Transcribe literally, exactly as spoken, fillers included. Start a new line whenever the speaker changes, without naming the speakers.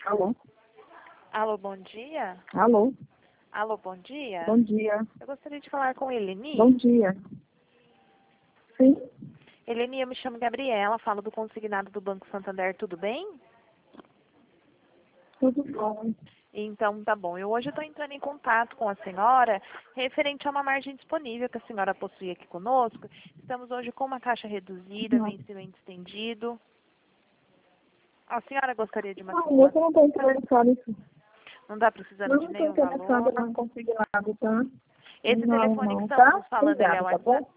Alô?
Alô, bom dia.
Alô?
Alô, bom dia.
Bom dia.
Eu gostaria de falar com Eleni.
Bom dia. Sim?
Eleni, eu me chamo Gabriela, falo do consignado do Banco Santander, tudo bem?
Tudo bom.
Então, tá bom. Eu hoje estou entrando em contato com a senhora referente a uma margem disponível que a senhora possui aqui conosco. Estamos hoje com uma taxa reduzida,
Não.
vencimento estendido. A senhora gostaria de uma
Não,
simulação?
eu não estou interessada nisso.
Não está precisando
Eu
de
não estou
nenhum
interessada
valor?
não consignado, tá?
Esse
Não,
telefone que
não,
estamos
tá?
falando, ele é o
Obrigada, tá
WhatsApp?
bom?